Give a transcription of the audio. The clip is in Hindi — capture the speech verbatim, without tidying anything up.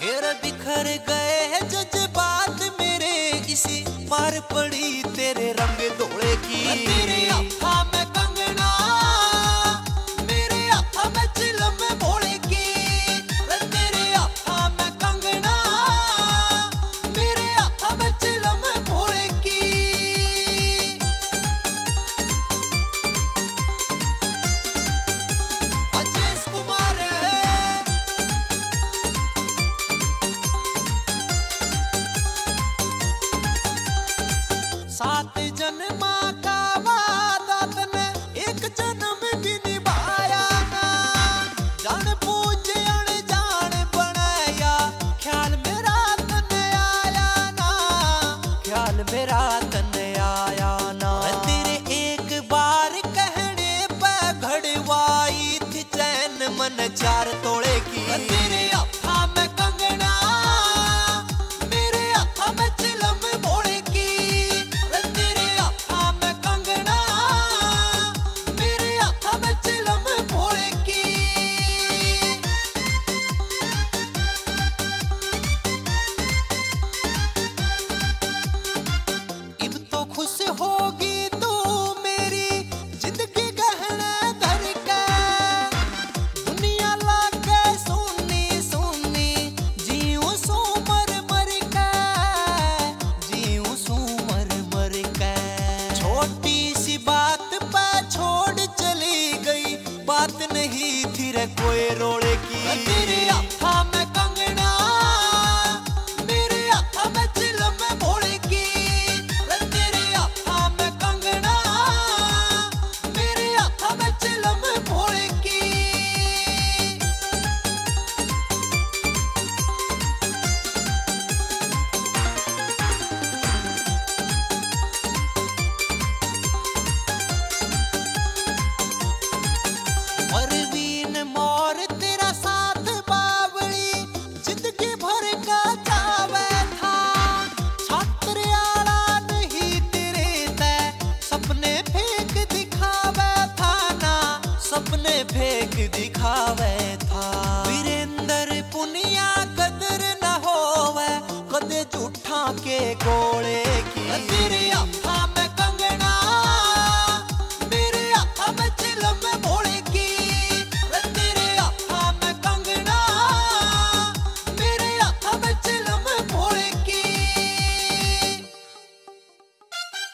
तेरे बिखर गए हैं जज्बात मेरे, इसी मार पड़ी तेरे रंग धोले की। तेरे हाथा में कंगना, मेरे हाथा में चिलम भोले की। तेरे हाथा में कंगना, मेरे हाथा में चिलम भोले की। अजय कुमार सात जन्मा का वादा तने एक जन्म भी निभाया ना। जान पूछ अनजान बनाया, ख्याल मेरा तने आया ना। ख्याल मेरा तने आया ना। तेरे एक बार कहने पे घड़वाई थी चैन मन चार तोड़े की। तेरे हाथा में कंगना, मेरे हाथा में चिलम भोले की। खुश होगी तू मेरी जिंदगी गहने धर के। दुनिया लागे सुनी सुनी, जीऊं सू मर मर के। जीऊं सू मर मर के। छोटी सी बात पे छोड़ चली गई, बात नहीं थी रे कोई रोड़े की। तेरे हाथा में कंगना, मेरे हाथा में चिलम भोले की। परवीन मोर तेरा साथ बावली, जिंदगी भर का चावे था। छात्र आला नहीं तेरे तय, सपने फेंक दिखावे था ना। सपने फेंक दिखावे था। वीरेंद्र पुनिया कदर न होवे, कदे झूठा के गो